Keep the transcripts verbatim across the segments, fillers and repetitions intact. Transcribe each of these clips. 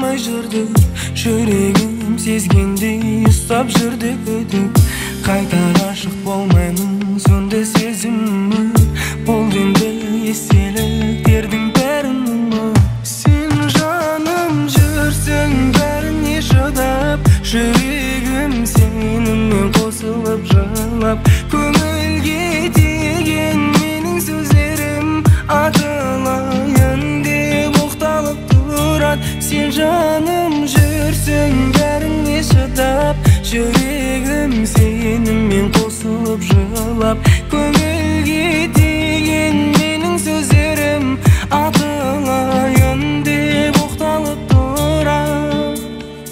болмай жүрдік, жүрегім сезгендей ұстап жүрдік өтік. Қайта ғашық болмаймын, сонда сезімім болды енді естеліктердің бәрін ұмыт. Сен жаным жүрсің бәріне шыдап, жүрегім сенімен қосылып жылап. Көңілге тиген менің сөздерім атылайын деп оқталып тұрады. Сен жаным жүрсің бәріне шыдап, жүрегім сенімен қосылып жылап. Көңілге тиген менің сөздерім атылайын деп оқталып тұрады.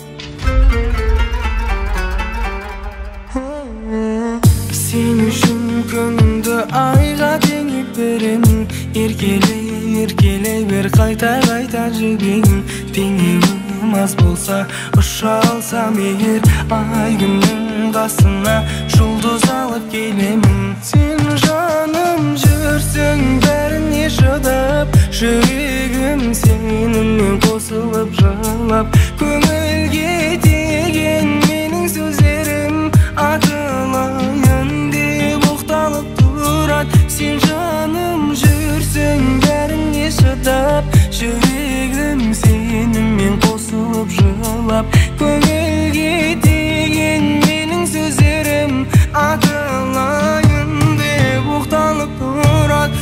Сен үшін күнімді айға теңеп беремін. Еркелей, еркелей бер, қайта-қайта жібегін. Теңеуім аз болса, ұша алсам егер, ай күннің қасына жұлдыз алып келемін. Сен жаным жүрсің бәріне шыдап, жүрегім сенімен қосылып жылап. Көңілге тиген менің сөздерім атылайын деп оқталып тұрады. Сен жаным жүрсің бәріне шыдап, жүрегім сенімен қосылып жылап. Көңілге тиген менің сөздерім атылайын деп оқталып тұрады.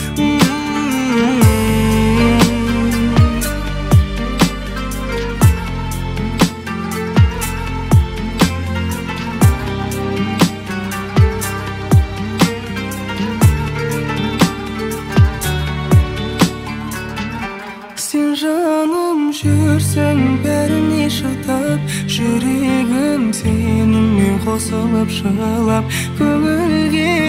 Сен жаным жүрсің бәріне шыдап, жүрегім сенімен қосылып жылап. Көңілге